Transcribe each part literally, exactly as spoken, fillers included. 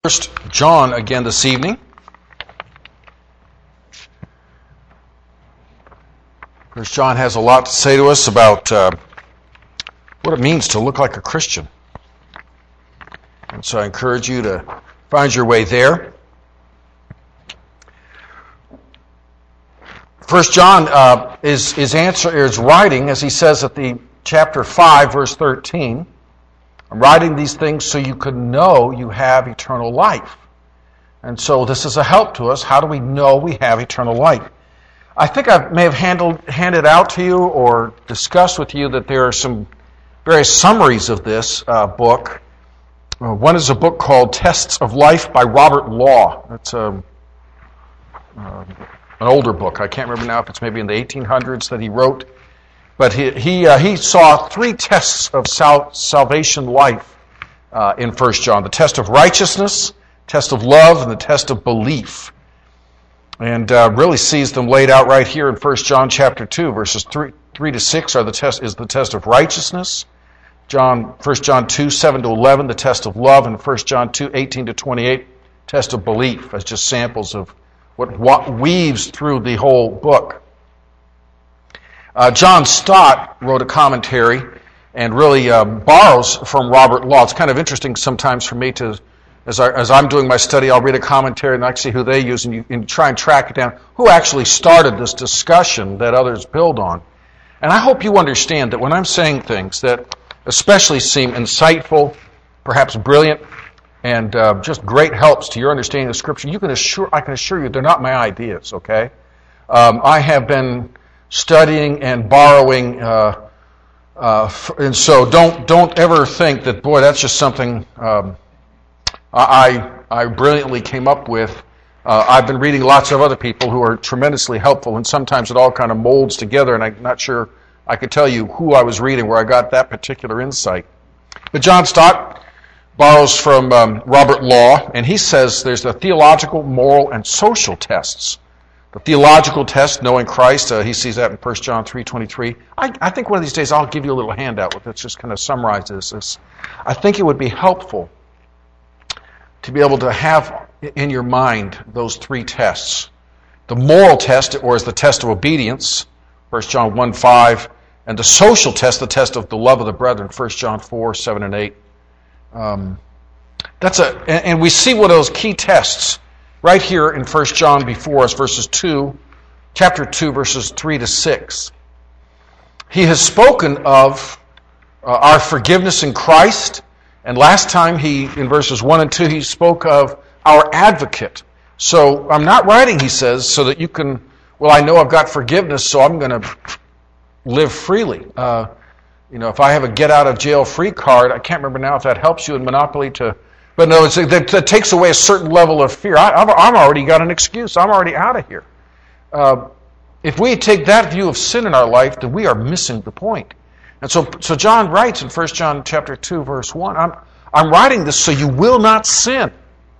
First John again this evening. First John has a lot to say to us about uh, what it means to look like a Christian. And so I encourage you to find your way there. First John uh, is is answer is writing, as he says at the chapter five, verse thirteen. I'm writing these things so you could know you have eternal life. And so this is a help to us. How do we know we have eternal life? I think I may have handled, handed out to you or discussed with you that there are some various summaries of this uh, book. Uh, one is a book called Tests of Life by Robert Law. It's a, uh, an older book. I can't remember now if it's maybe in the eighteen hundreds that he wrote. But he he, uh, he saw three tests of sal- salvation life uh, in First John. The test of righteousness, test of love, and the test of belief. And uh, really sees them laid out right here in First John chapter two, verses three, three to six are the test is the test of righteousness. John First John two, seven to eleven, the test of love, and First John two, eighteen to twenty-eight, test of belief, as just samples of what, what weaves through the whole book. Uh, John Stott wrote a commentary and really uh, borrows from Robert Law. It's kind of interesting sometimes for me to, as, I, as I'm doing my study, I'll read a commentary and I see who they use and, you, and try and track it down. Who actually started this discussion that others build on? And I hope you understand that when I'm saying things that especially seem insightful, perhaps brilliant, and uh, just great helps to your understanding of Scripture, you can assure I can assure you they're not my ideas. Okay, um, I have been studying and borrowing, uh, uh, and so don't don't ever think that, boy, that's just something um, I I brilliantly came up with. Uh, I've been reading lots of other people who are tremendously helpful, and sometimes it all kind of molds together, and I'm not sure I could tell you who I was reading where I got that particular insight. But John Stott borrows from um, Robert Law, and he says there's the theological, moral, and social tests. The theological test, knowing Christ, uh, he sees that in First John three twenty-three. I, I think one of these days I'll give you a little handout that just kind of summarizes this. I think it would be helpful to be able to have in your mind those three tests. The moral test, or is the test of obedience, First John one five, and the social test, the test of the love of the brethren, First John four seven and eight. Um, that's a, and, and we see one of those key tests right here in First John before us, verses two, chapter two, verses three to six. He has spoken of uh, our forgiveness in Christ, and last time he, in verses one and two, he spoke of our advocate. So I'm not writing, he says, so that you can, well, I know I've got forgiveness, so I'm going to live freely. Uh, you know, if I have a get-out-of-jail-free card, I can't remember now if that helps you in Monopoly to... But no, it's, that, that takes away a certain level of fear. I, I've, I've already got an excuse. I'm already out of here. Uh, if we take that view of sin in our life, then we are missing the point. And so, so John writes in First John chapter two, verse one, I'm, I'm writing this so you will not sin.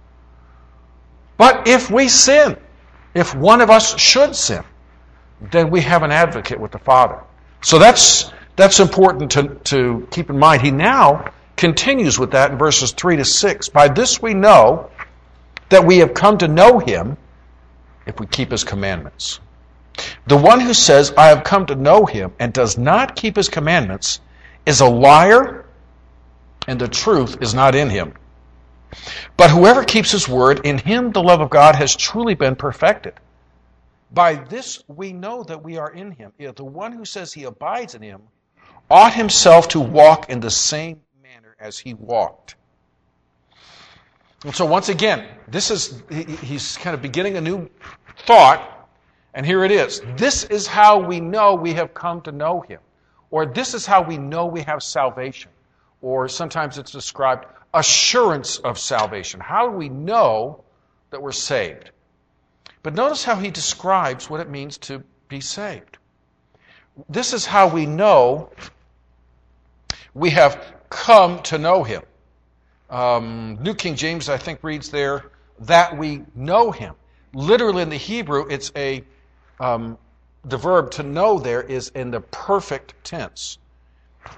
But if we sin, if one of us should sin, then we have an advocate with the Father. So that's that's important to, to keep in mind. He now continues with that in verses three to six. By this we know that we have come to know Him if we keep His commandments. The one who says, I have come to know Him, and does not keep His commandments is a liar, and the truth is not in him. But whoever keeps His word, in him the love of God has truly been perfected. By this we know that we are in Him. The one who says he abides in Him ought himself to walk in the same manner as He walked. And so once again, this is he, he's kind of beginning a new thought, and here it is. This is how we know we have come to know Him. Or this is how we know we have salvation. Or sometimes it's described assurance of salvation. How do we know that we're saved? But notice how he describes what it means to be saved. This is how we know we have come to know Him. Um, New King James, I think, reads there, that we know Him. Literally in the Hebrew, it's a um, the verb to know there is in the perfect tense.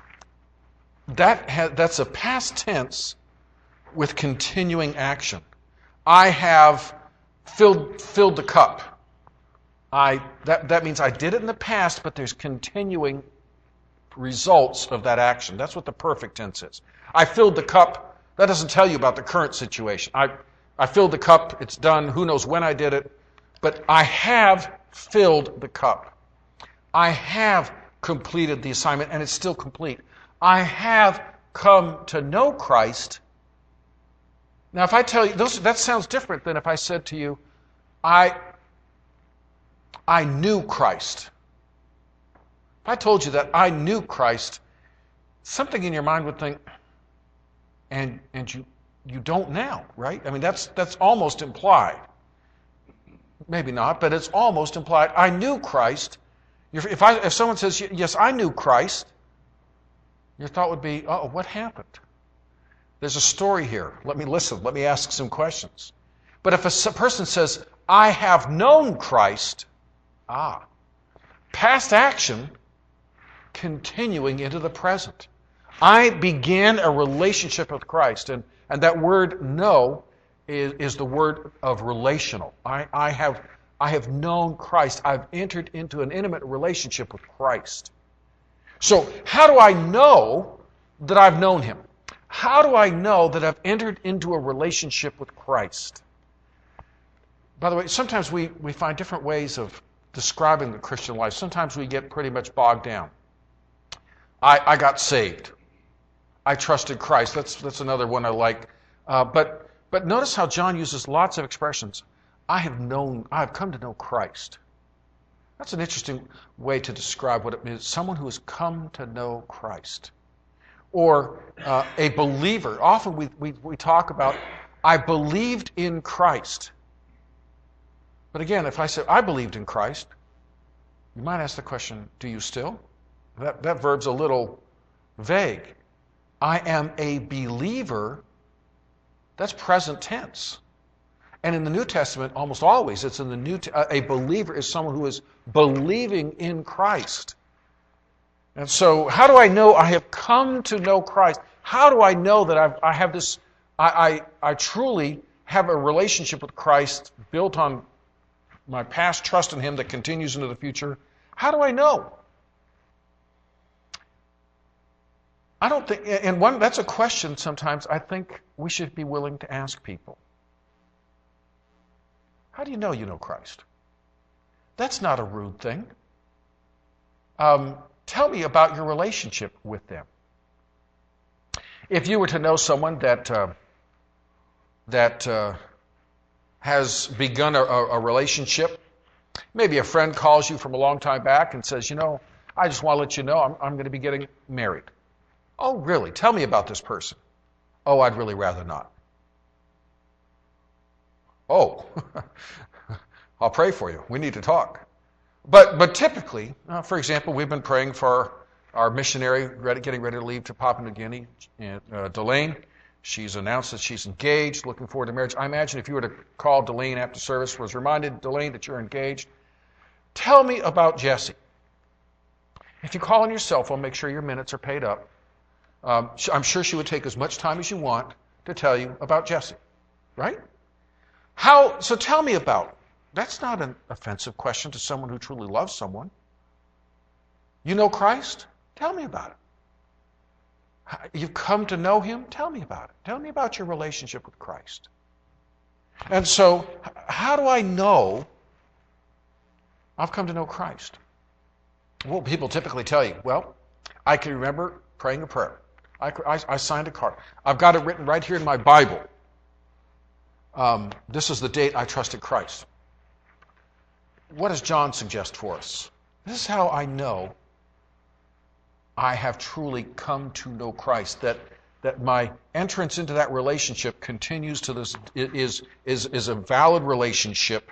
That ha- that's a past tense with continuing action. I have filled filled the cup. I that, that means I did it in the past, but there's continuing results of that action. That's what the perfect tense is. I filled the cup. That doesn't tell you about the current situation. I, I filled the cup. It's done. Who knows when I did it. But I have filled the cup. I have completed the assignment, and it's still complete. I have come to know Christ. Now, if I tell you, those, that sounds different than if I said to you, I, I knew Christ. If I told you that I knew Christ, something in your mind would think, and and you you don't now, right? I mean, that's that's almost implied. Maybe not, but it's almost implied. I knew Christ. If I if someone says, yes, I knew Christ, your thought would be, oh, what happened? There's a story here. Let me listen. Let me ask some questions. But if a person says, I have known Christ, ah, past action continuing into the present. I began a relationship with Christ, and, and that word know is, is the word of relational. I, I have I have known Christ. I've entered into an intimate relationship with Christ. So how do I know that I've known Him? How do I know that I've entered into a relationship with Christ? By the way, sometimes we, we find different ways of describing the Christian life. Sometimes we get pretty much bogged down. I, I got saved. I trusted Christ. That's that's another one I like. Uh, but but notice how John uses lots of expressions. I have known, I have come to know Christ. That's an interesting way to describe what it means. Someone who has come to know Christ. Or uh, a believer. Often we, we, we talk about, I believed in Christ. But again, if I say, I believed in Christ, you might ask the question, do you still? That, that verb's a little vague. I am a believer. That's present tense. And in the New Testament, almost always, it's in the New. T- a believer is someone who is believing in Christ. And so, how do I know I have come to know Christ? How do I know that I've, I have this? I, I I truly have a relationship with Christ built on my past trust in Him that continues into the future. How do I know? I don't think, and one that's a question sometimes I think we should be willing to ask people. How do you know you know Christ? That's not a rude thing. Um, tell me about your relationship with them. If you were to know someone that uh, that uh, has begun a, a relationship, maybe a friend calls you from a long time back and says, you know, I just want to let you know I'm, I'm going to be getting married. Oh, really? Tell me about this person. Oh, I'd really rather not. Oh, I'll pray for you. We need to talk. But but typically, uh, for example, we've been praying for our missionary ready, getting ready to leave to Papua New Guinea, uh, Delane. She's announced that she's engaged, looking forward to marriage. I imagine if you were to call Delane after service, was reminded, Delane, that you're engaged. Tell me about Jesse. If you call on your cell phone, make sure your minutes are paid up. Um, I'm sure she would take as much time as you want to tell you about Jesse, right? How? So tell me about. That's not an offensive question to someone who truly loves someone. You know Christ? Tell me about it. You've come to know Him? Tell me about it. Tell me about your relationship with Christ. And so, how do I know I've come to know Christ? Well, people typically tell you, well, I can remember praying a prayer. I, I, I signed a card. I've got it written right here in my Bible. Um, this is the date I trusted Christ. What does John suggest for us? This is how I know I have truly come to know Christ, that that my entrance into that relationship continues to this, is, is, is a valid relationship.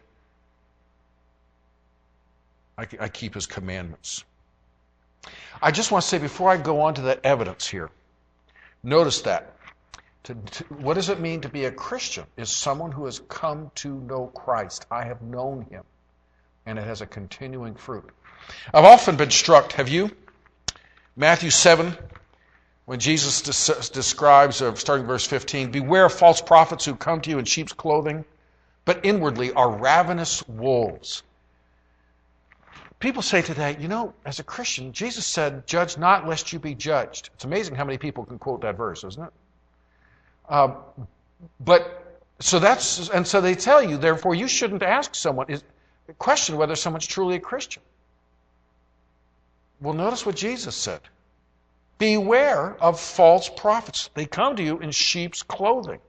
I, I keep His commandments. I just want to say, before I go on to that evidence here, notice that. To, to, what does it mean to be a Christian? Is someone who has come to know Christ. I have known Him. And it has a continuing fruit. I've often been struck, have you? Matthew seven, When Jesus des- describes, uh, starting verse fifteen, beware of false prophets who come to you in sheep's clothing, but inwardly are ravenous wolves. People say today, you know, as a Christian, Jesus said, judge not lest you be judged. It's amazing how many people can quote that verse, isn't it? Uh, but, so that's, and so they tell you, therefore, you shouldn't ask someone, is, question whether someone's truly a Christian. Well, notice what Jesus said. Beware of false prophets. They come to you in sheep's clothing,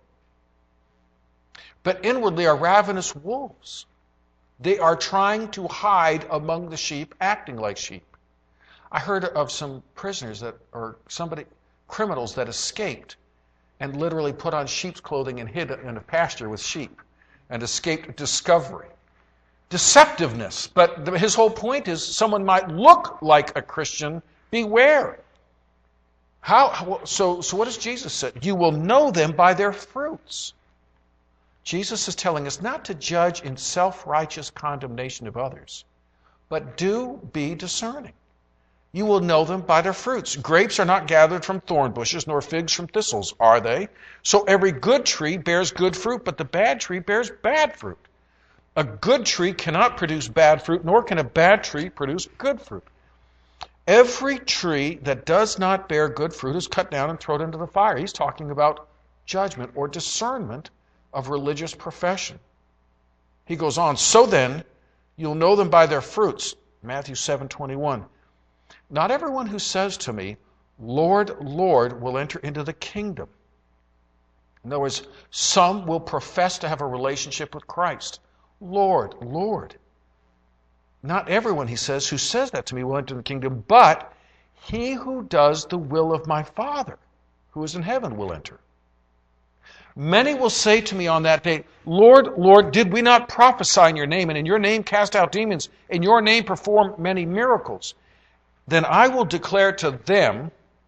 but inwardly are ravenous wolves. They are trying to hide among the sheep, acting like sheep. I heard of some prisoners that, or somebody, criminals that escaped and literally put on sheep's clothing and hid in a pasture with sheep and escaped discovery. Deceptiveness. But his whole point is someone might look like a Christian. Beware. How? So, so what does Jesus say? You will know them by their fruits. Jesus is telling us not to judge in self-righteous condemnation of others, but do be discerning. You will know them by their fruits. Grapes are not gathered from thorn bushes, nor figs from thistles, are they? So every good tree bears good fruit, but the bad tree bears bad fruit. A good tree cannot produce bad fruit, nor can a bad tree produce good fruit. Every tree that does not bear good fruit is cut down and thrown into the fire. He's talking about judgment or discernment of religious profession. He goes on, so then, you'll know them by their fruits. Matthew seven twenty-one. Not everyone who says to me, Lord, Lord, will enter into the kingdom. In other words, some will profess to have a relationship with Christ. Lord, Lord. Not everyone, he says, who says that to me will enter the kingdom, but he who does the will of my Father, who is in heaven, will enter. Many will say to me on that day, Lord, Lord, did we not prophesy in your name, and in your name cast out demons, in your name perform many miracles? Then I will declare to them,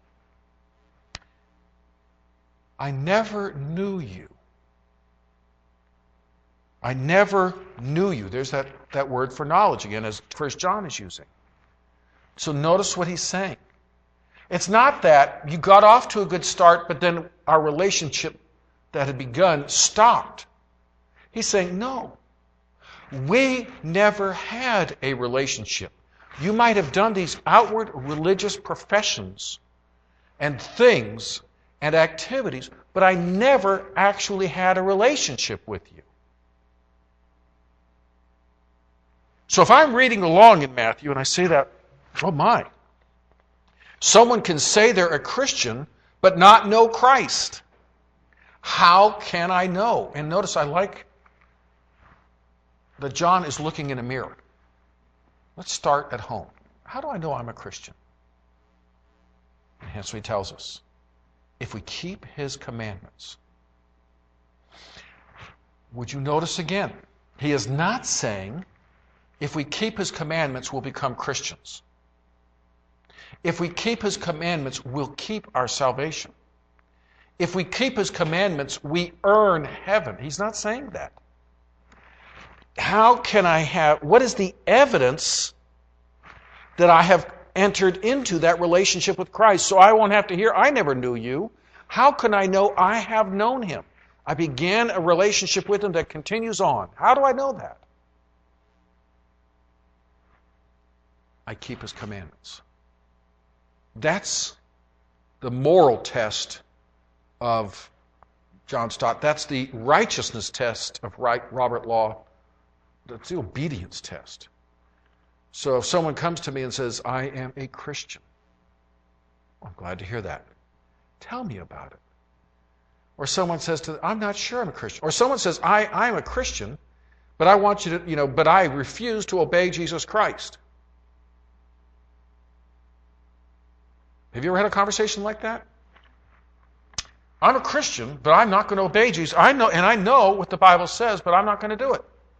I never knew you. I never knew you. There's that, that word for knowledge again, as First John is using. So notice what he's saying. It's not that you got off to a good start, but then our relationship that had begun stopped. He's saying, no, we never had a relationship. You might have done these outward religious professions and things and activities, but I never actually had a relationship with you. So if I'm reading along in Matthew and I say that, oh my, someone can say they're a Christian but not know Christ. How can I know? And notice I like that John is looking in a mirror. Let's start at home. How do I know I'm a Christian? And hence he tells us, if we keep his commandments. Would you notice again? He is not saying, if we keep his commandments, we'll become Christians. If we keep his commandments, we'll keep our salvation. If we keep his commandments, we earn heaven. He's not saying that. How can I have, what is the evidence that I have entered into that relationship with Christ? So I won't have to hear, I never knew you. How can I know I have known him? I began a relationship with him that continues on. How do I know that? I keep his commandments. That's the moral test of John Stott. That's the righteousness test of right, Robert Law. That's the obedience test. So if someone comes to me and says, I am a Christian, I'm glad to hear that. Tell me about it. Or someone says to them, I'm not sure I'm a Christian. Or someone says, I, I'm a Christian, but I want you to, you know, but I refuse to obey Jesus Christ. Have you ever had a conversation like that? I'm a Christian, but I'm not going to obey Jesus. I know, and I know what the Bible says, but I'm not going to do it.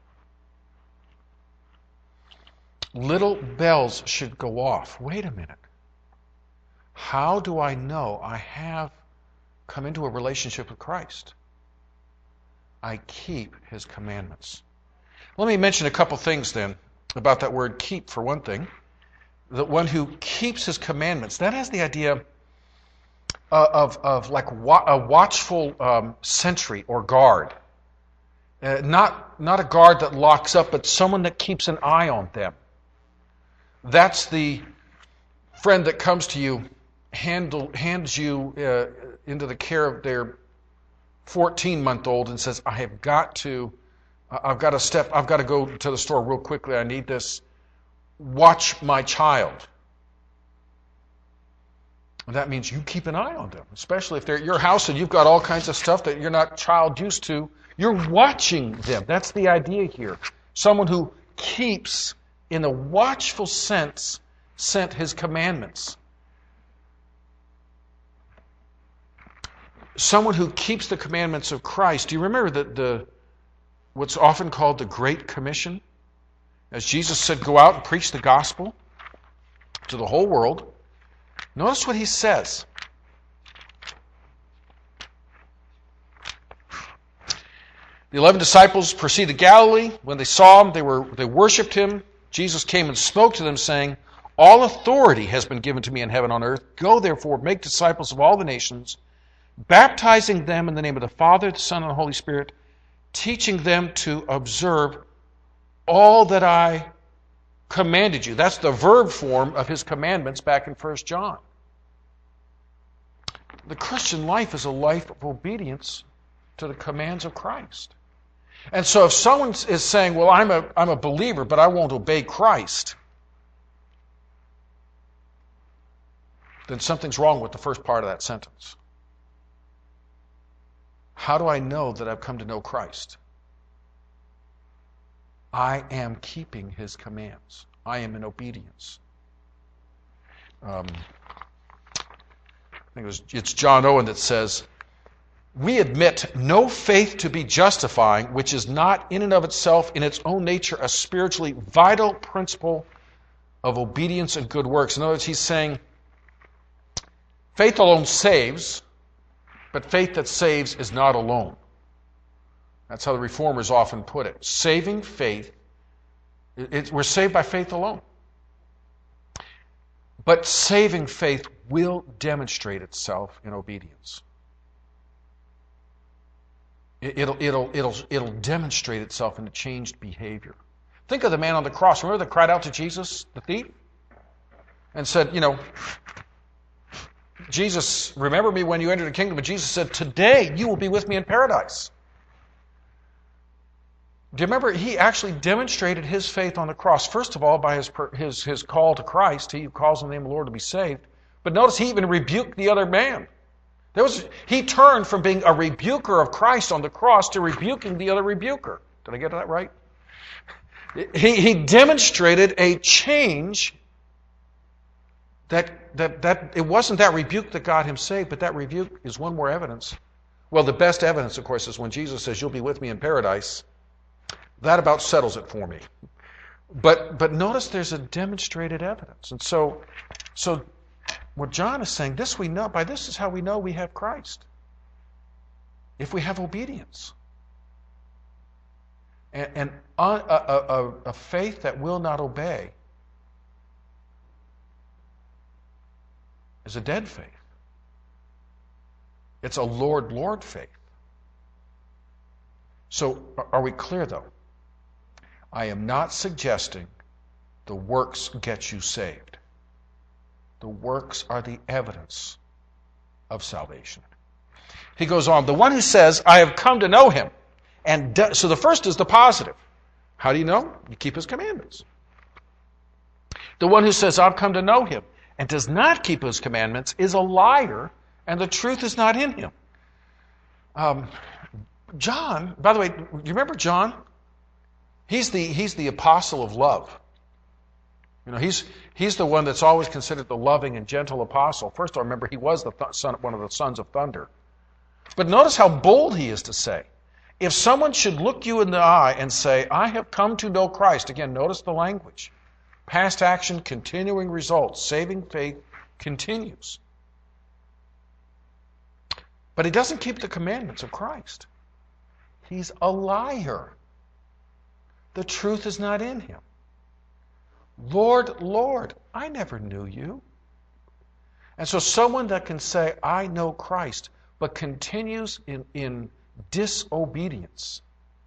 Little bells should go off. Wait a minute. How do I know I have come into a relationship with Christ? I keep his commandments. Let me mention a couple things then about that word keep, for one thing. The one who keeps his commandments, that has the idea uh, of, of like wa- a watchful um, sentry or guard. Uh, not, not a guard that locks up, but someone that keeps an eye on them. That's the friend that comes to you, handle, hands you uh, into the care of their fourteen-month-old and says, I have got to, I've got to step, I've got to go to the store real quickly, I need this. Watch my child. And that means you keep an eye on them, especially if they're at your house and you've got all kinds of stuff that you're not child used to. You're watching them. That's the idea here. Someone who keeps, in a watchful sense, sent his commandments. Someone who keeps the commandments of Christ. Do you remember the, the what's often called the Great Commission? As Jesus said, go out and preach the gospel to the whole world. Notice what he says. The eleven disciples proceeded to Galilee. When they saw him, they were they worshipped him. Jesus came and spoke to them, saying, all authority has been given to me in heaven and on earth. Go therefore, make disciples of all the nations, baptizing them in the name of the Father, the Son, and the Holy Spirit, teaching them to observe all that I commanded you. That's the verb form of his commandments back in First John. The Christian life is a life of obedience to the commands of Christ. And so if someone is saying, well, I'm a, I'm a believer, but I won't obey Christ, then something's wrong with the first part of that sentence. How do I know that I've come to know Christ? I am keeping his commands. I am in obedience. Um, I think it was, it's John Owen that says, we admit no faith to be justifying, which is not in and of itself, in its own nature, a spiritually vital principle of obedience and good works. In other words, he's saying, faith alone saves, but faith that saves is not alone. That's how the Reformers often put it. Saving faith, it, it, we're saved by faith alone. But saving faith will demonstrate itself in obedience. It, it'll, it'll, it'll, it'll demonstrate itself in a changed behavior. Think of the man on the cross. Remember that cried out to Jesus, the thief? And said, you know, Jesus, remember me when you enter the kingdom. And Jesus said, today you will be with me in paradise. Do you remember he actually demonstrated his faith on the cross, first of all, by his, his, his call to Christ. He who calls on the name of the Lord to be saved. But notice he even rebuked the other man. There was, he turned from being a rebuker of Christ on the cross to rebuking the other rebuker. Did I get that right? He, he demonstrated a change that, that, that it wasn't that rebuke that got him saved, but that rebuke is one more evidence. Well, the best evidence, of course, is when Jesus says, you'll be with me in paradise. That about settles it for me. But but notice there's a demonstrated evidence. And so so what John is saying, this we know, by this is how we know we have Christ. If we have obedience. And, and a, a, a, a faith that will not obey is a dead faith. It's a Lord, Lord faith. So are we clear, though? I am not suggesting the works get you saved. The works are the evidence of salvation. He goes on, the one who says, I have come to know him. And do, so the first is the positive. How do you know? You keep his commandments. The one who says, I've come to know him, and does not keep his commandments is a liar, and the truth is not in him. Um, John, by the way, do you remember John? He's the, he's the apostle of love. You know, he's, he's the one that's always considered the loving and gentle apostle. First of all, remember, he was the th- son, one of the sons of thunder. But notice how bold he is to say, if someone should look you in the eye and say, I have come to know Christ, again, notice the language. Past action, continuing results, saving faith continues. But he doesn't keep the commandments of Christ. He's a liar. The truth is not in him. Lord, Lord, I never knew you. And so someone that can say, I know Christ, but continues in, in disobedience,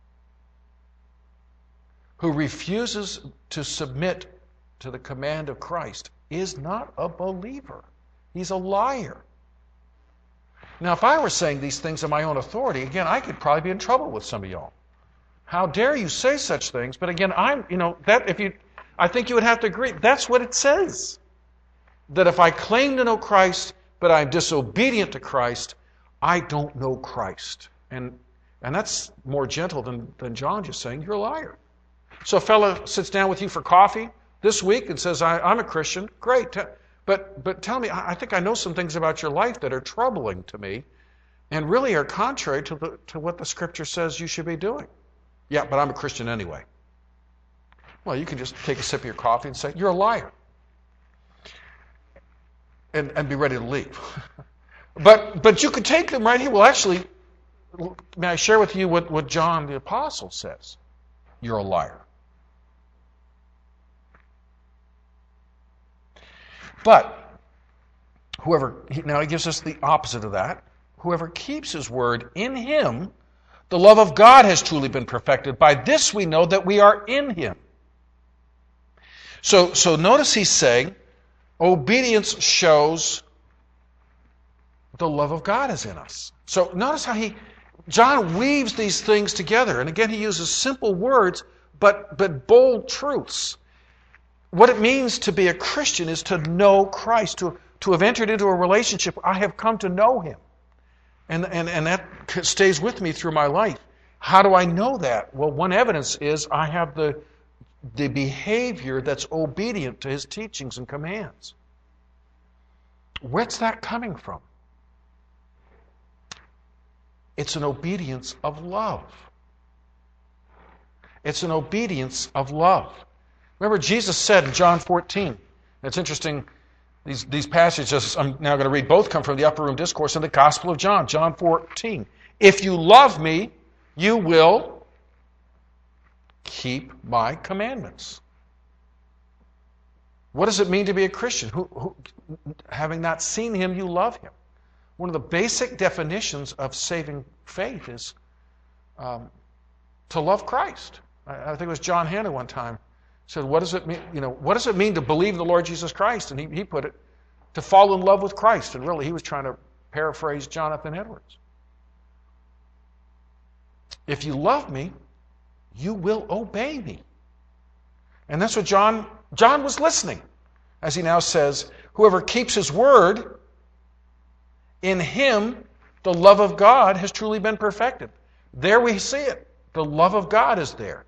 who refuses to submit to the command of Christ, is not a believer. He's a liar. Now, if I were saying these things on my own authority, again, I could probably be in trouble with some of y'all. How dare you say such things? But again, I'm, you know, that if you, I think you would have to agree. That's what it says. That if I claim to know Christ, but I'm disobedient to Christ, I don't know Christ. And and that's more gentle than, than John just saying, you're a liar. So a fellow sits down with you for coffee this week and says, I, I'm a Christian. Great. But but tell me, I think I know some things about your life that are troubling to me and really are contrary to the to what the Scripture says you should be doing. Yeah, but I'm a Christian anyway. Well, you can just take a sip of your coffee and say, you're a liar. And, and be ready to leave. but but you could take them right here. Well, actually, may I share with you what, what John the Apostle says? You're a liar. But whoever, now he gives us the opposite of that. Whoever keeps his word, in him, the love of God has truly been perfected. By this we know that we are in him. So, so notice he's saying, obedience shows the love of God is in us. So notice how he, John weaves these things together. And again, he uses simple words, but, but bold truths. What it means to be a Christian is to know Christ, to, to have entered into a relationship. I have come to know him. And, and, and that stays with me through my life. How do I know that? Well, one evidence is I have the, the behavior that's obedient to his teachings and commands. Where's that coming from? It's an obedience of love. It's an obedience of love. Remember, Jesus said in John fourteen, it's interesting, these, these passages I'm now going to read both come from the Upper Room Discourse in the Gospel of John, John fourteen. If you love me, you will keep my commandments. What does it mean to be a Christian? Who, who, having not seen him, you love him. One of the basic definitions of saving faith is um, to love Christ. I, I think it was John Hanna one time said, "What does it mean? You know, what does it mean to believe in the Lord Jesus Christ?" And he, he put it, to fall in love with Christ. And really, he was trying to paraphrase Jonathan Edwards. If you love me, you will obey me. And that's what John, John was listening. As he now says, whoever keeps his word, in him the love of God has truly been perfected. There we see it. The love of God is there.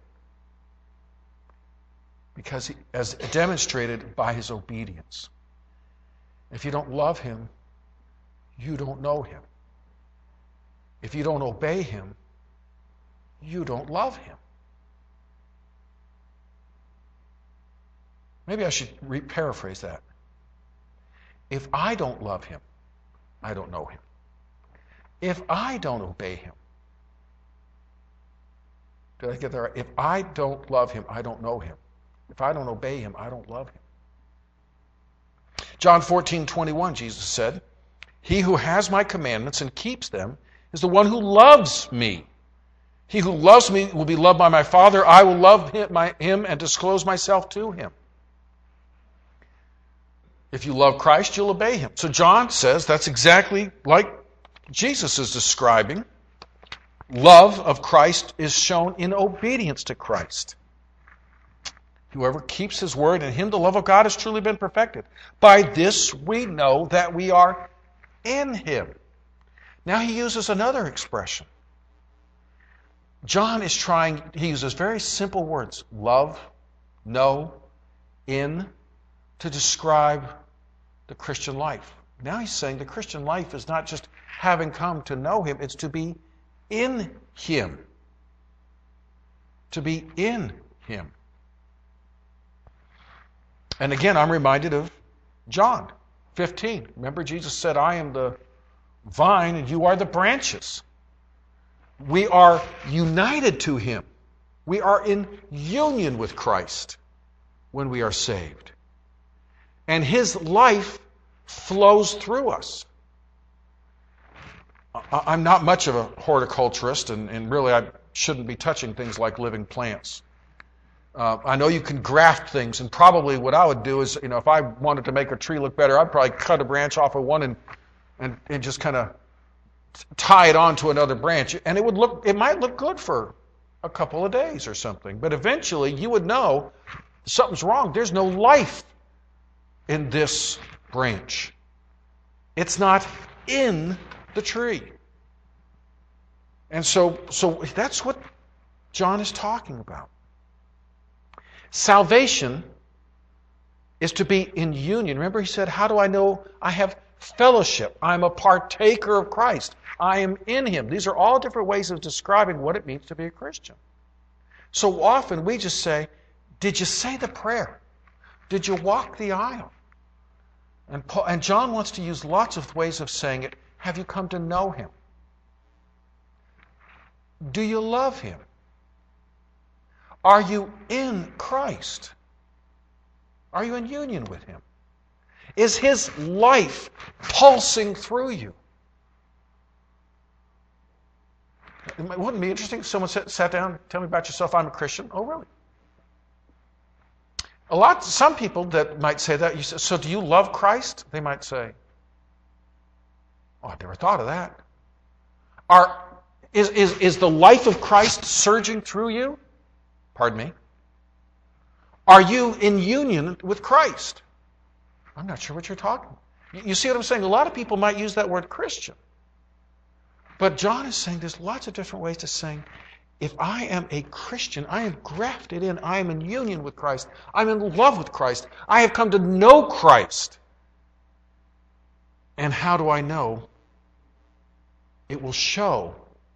Because he, as demonstrated by his obedience. If you don't love him, you don't know him. If you don't obey him, you don't love him. Maybe I should re- paraphrase that. If I don't love him, I don't know him. If I don't obey him, did I get that right? If I don't love him, I don't know him. If I don't obey him, I don't love him. John fourteen twenty-one, Jesus said, "He who has my commandments and keeps them is the one who loves me. He who loves me will be loved by my Father. I will love him, my, him and disclose myself to him." If you love Christ, you'll obey him. So John says that's exactly like Jesus is describing. Love of Christ is shown in obedience to Christ. Whoever keeps his word, in him the love of God has truly been perfected. By this we know that we are in him. Now he uses another expression. John is trying, he uses very simple words, love, know, in, to describe the Christian life. Now he's saying the Christian life is not just having come to know him, it's to be in him. To be in him. And again, I'm reminded of John fifteen. Remember, Jesus said, "I am the vine and you are the branches." We are united to him. We are in union with Christ when we are saved. And his life flows through us. I'm not much of a horticulturist, and, and really I shouldn't be touching things like living plants. Uh, I know you can graft things, and probably what I would do is, you know, if I wanted to make a tree look better, I'd probably cut a branch off of one and and, and just kind of tie it onto another branch, and it would look, it might look good for a couple of days or something, but eventually you would know something's wrong. There's no life in this branch. It's not in the tree. And so, so that's what John is talking about. Salvation is to be in union. Remember he said, how do I know I have fellowship? I'm a partaker of Christ. I am in Him. These are all different ways of describing what it means to be a Christian. So often we just say, did you say the prayer? Did you walk the aisle? And, Paul, and John wants to use lots of ways of saying it. Have you come to know Him? Do you love Him? Are you in Christ? Are you in union with Him? Is His life pulsing through you? Wouldn't it be interesting if someone sat, sat down, tell me about yourself, I'm a Christian? Oh, really? A lot, some people that might say that, you say, so do you love Christ? They might say, oh, I never thought of that. Are, is, is, is the life of Christ surging through you? Pardon me? Are you in union with Christ? I'm not sure what you're talking about. You see what I'm saying? A lot of people might use that word Christian. But John is saying there's lots of different ways to saying, if I am a Christian, I am grafted in, I am in union with Christ, I'm in love with Christ, I have come to know Christ. And how do I know? It will show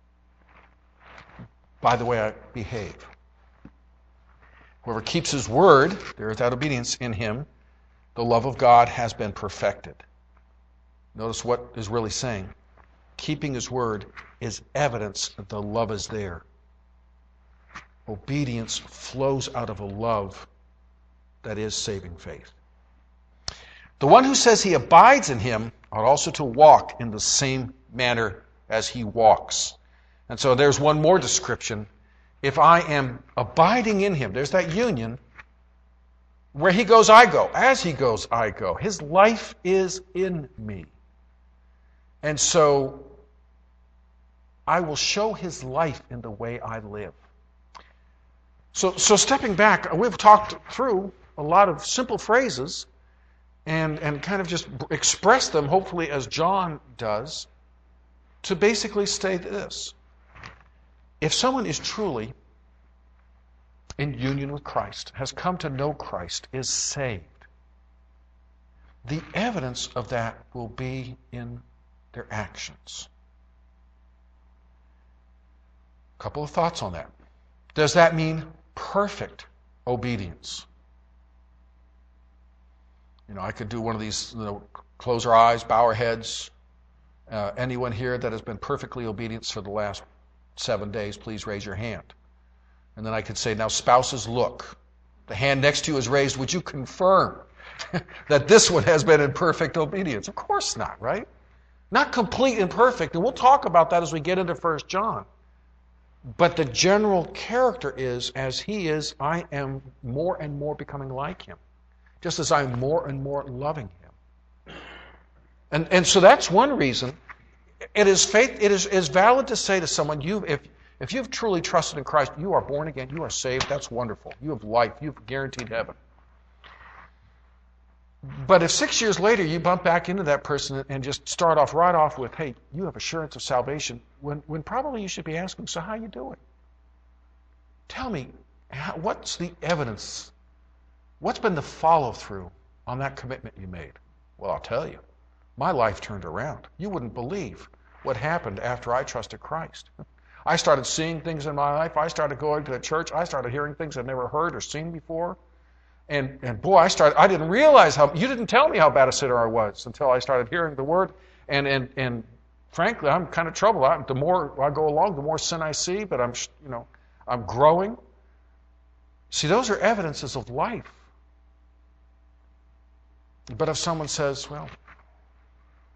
by the way I behave. Whoever keeps His word, there is that obedience in him, the love of God has been perfected. Notice what is really saying. Keeping His word is evidence that the love is there. Obedience flows out of a love that is saving faith. The one who says he abides in Him ought also to walk in the same manner as He walks. And so there's one more description. If I am abiding in Him, there's that union. Where He goes, I go. As He goes, I go. His life is in me. And so I will show His life in the way I live. So, so stepping back, we've talked through a lot of simple phrases and, and kind of just express them, hopefully as John does, to basically state this. If someone is truly in union with Christ, has come to know Christ, is saved, the evidence of that will be in their actions. A couple of thoughts on that. Does that mean perfect obedience? You know, I could do one of these, you know, close our eyes, bow our heads. Uh, anyone here that has been perfectly obedient for the last seven days, please raise your hand. And then I could say, now spouses, look. The hand next to you is raised. Would you confirm that this one has been in perfect obedience? Of course not, right? Not complete and perfect. And we'll talk about that as we get into First John. But the general character is, as he is, I am more and more becoming like him. Just as I'm more and more loving him. And, and so that's one reason. It is faith. It is, is valid to say to someone, you, if, if you've truly trusted in Christ, you are born again, you are saved, that's wonderful. You have life, you have guaranteed heaven. But if six years later you bump back into that person and just start off right off with, hey, you have assurance of salvation, when, when probably you should be asking, so how you doing? Tell me, how, what's the evidence? What's been the follow-through on that commitment you made? Well, I'll tell you. My life turned around. You wouldn't believe what happened after I trusted Christ. I started seeing things in my life. I started going to the church. I started hearing things I'd never heard or seen before. And, and boy, I started, I didn't realize how, you didn't tell me how bad a sinner I was until I started hearing the word. And, and, and frankly, I'm kind of troubled. I, the more I go along, the more sin I see, but I'm, you know, I'm growing. See, those are evidences of life. But if someone says, well,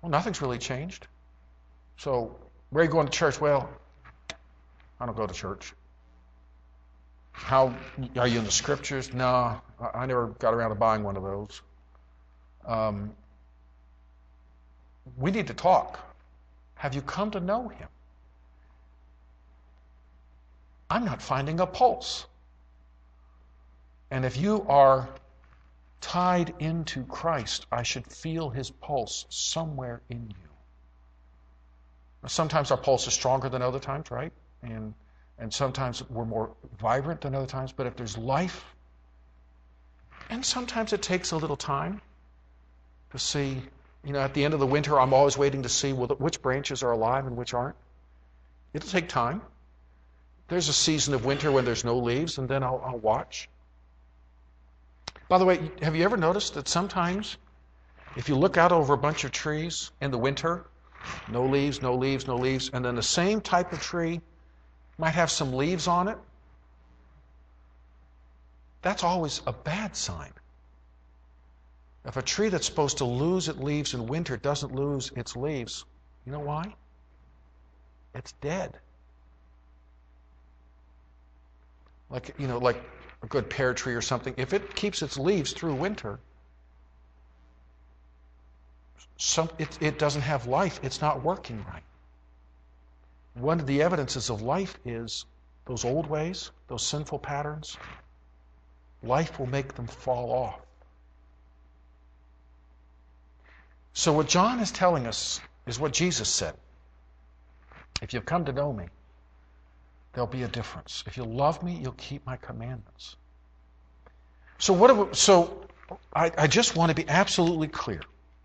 Well, nothing's really changed. So, where are you going to church? Well, I don't go to church. How are you in the scriptures? No, I, I never got around to buying one of those. Um, we need to talk. Have you come to know him? I'm not finding a pulse. And if you are tied into Christ, I should feel his pulse somewhere in you. Sometimes our pulse is stronger than other times, right? And and sometimes we're more vibrant than other times. But if there's life, and sometimes it takes a little time to see, you know, at the end of the winter, I'm always waiting to see which branches are alive and which aren't. It'll take time. There's a season of winter when there's no leaves, and then I'll, I'll watch. By the way, have you ever noticed that sometimes if you look out over a bunch of trees in the winter, no leaves, no leaves, no leaves, and then the same type of tree might have some leaves on it? That's always a bad sign. If a tree that's supposed to lose its leaves in winter doesn't lose its leaves, you know why? It's dead. Like, you know, like a good pear tree or something, if it keeps its leaves through winter, some, it, it doesn't have life. It's not working right. One of the evidences of life is those old ways, those sinful patterns. Life will make them fall off. So what John is telling us is what Jesus said. If you've come to know me, there'll be a difference. If you love me, you'll keep my commandments. So what? We, so I, I just want to be absolutely clear.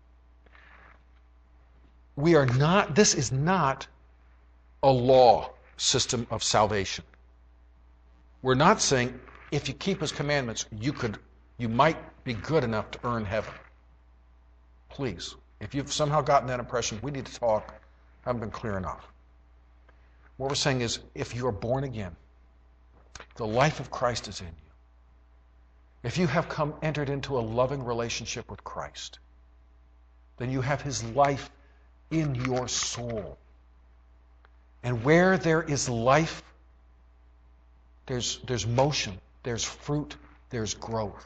We are not. This is not a law system of salvation. We're not saying if you keep his commandments, you could, you might be good enough to earn heaven. Please, if you've somehow gotten that impression, we need to talk. I haven't been clear enough. What we're saying is, if you are born again, the life of Christ is in you. If you have come entered into a loving relationship with Christ, then you have his life in your soul. And where there is life, there's, there's motion, there's fruit, there's growth.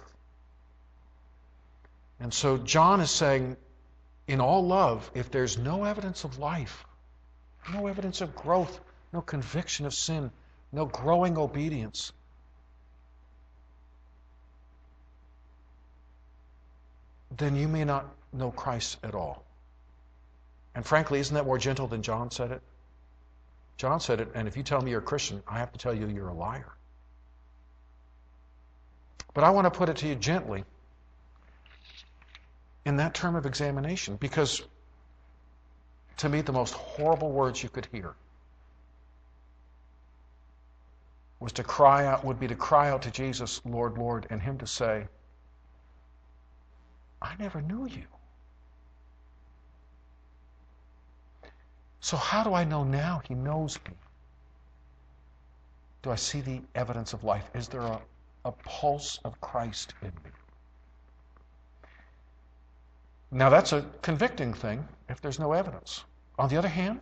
And so John is saying, in all love, if there's no evidence of life, no evidence of growth, no conviction of sin, no growing obedience, then you may not know Christ at all. And frankly, isn't that more gentle than John said it? John said it, and if you tell me you're a Christian, I have to tell you you're a liar. But I want to put it to you gently in that term of examination, because to me the most horrible words you could hear was to cry out, would be to cry out to Jesus, Lord, Lord, and him to say, I never knew you. So how do I know now he knows me? Do I see the evidence of life? Is there a, a pulse of Christ in me? Now that's a convicting thing if there's no evidence. On the other hand,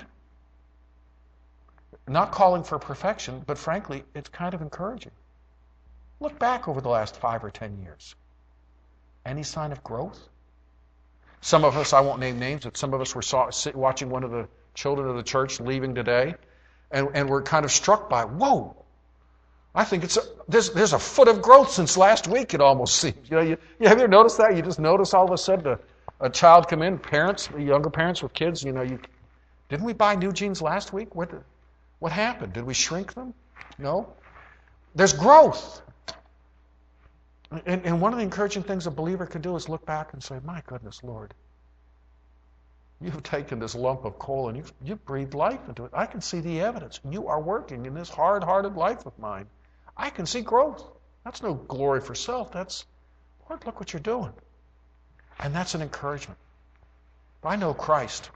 not calling for perfection, but frankly, it's kind of encouraging. Look back over the last five or ten years. Any sign of growth? Some of us, I won't name names, but some of us were saw, sit, watching one of the children of the church leaving today, and, and we're kind of struck by, whoa, I think it's a, there's, there's a foot of growth since last week, it almost seems. You know, you, you, have you ever noticed that? You just notice all of a sudden a, a child come in, parents, younger parents with kids, you know, you didn't we buy new jeans last week? What, what happened? Did we shrink them? No. There's growth. And, and one of the encouraging things a believer can do is look back and say, my goodness, Lord, you've taken this lump of coal and you've, you've breathed life into it. I can see the evidence. You are working in this hard-hearted life of mine. I can see growth. That's no glory for self. That's, Lord, look what you're doing. And that's an encouragement. If I know Christ,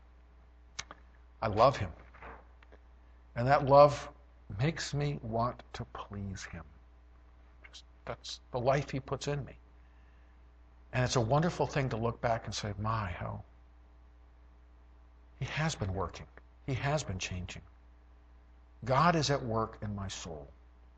I love him. And that love makes me want to please him. Just, that's the life he puts in me. And it's a wonderful thing to look back and say, my, how He has been working. He has been changing. God is at work in my soul.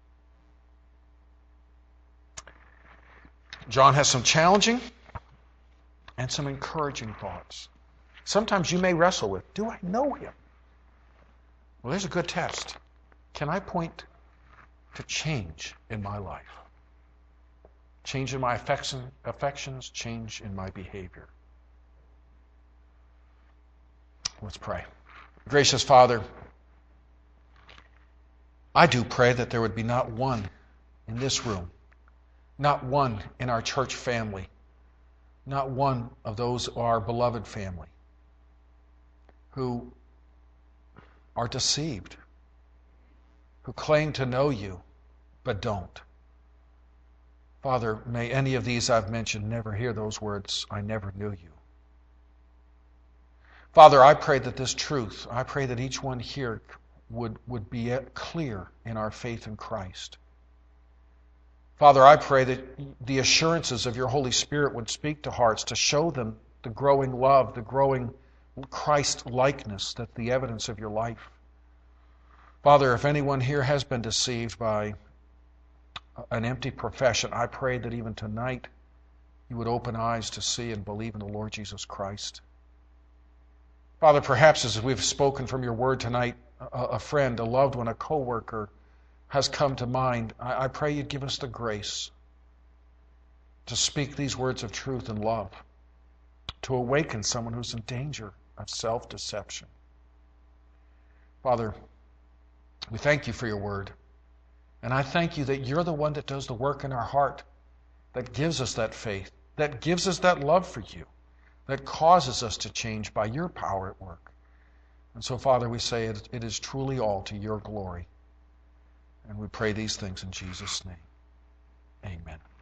John has some challenging and some encouraging thoughts. Sometimes you may wrestle with, do I know him? Well, there's a good test. Can I point to change in my life? Change in my affection, affections, change in my behavior. Let's pray. Gracious Father, I do pray that there would be not one in this room, not one in our church family, not one of those of our beloved family who are deceived, who claim to know you but don't. Father, may any of these I've mentioned never hear those words, I never knew you. Father, I pray that this truth, I pray that each one here would, would be clear in our faith in Christ. Father, I pray that the assurances of your Holy Spirit would speak to hearts to show them the growing love, the growing Christ-likeness, that's the evidence of your life. Father, if anyone here has been deceived by an empty profession, I pray that even tonight you would open eyes to see and believe in the Lord Jesus Christ. Father, perhaps as we've spoken from your word tonight, a, a friend, a loved one, a co-worker has come to mind. I, I pray you'd give us the grace to speak these words of truth and love, to awaken someone who's in danger of self-deception. Father, we thank you for your word. And I thank you that you're the one that does the work in our heart, that gives us that faith, that gives us that love for you, that causes us to change by your power at work. And so, Father, we say it, it is truly all to your glory. And we pray these things in Jesus' name. Amen.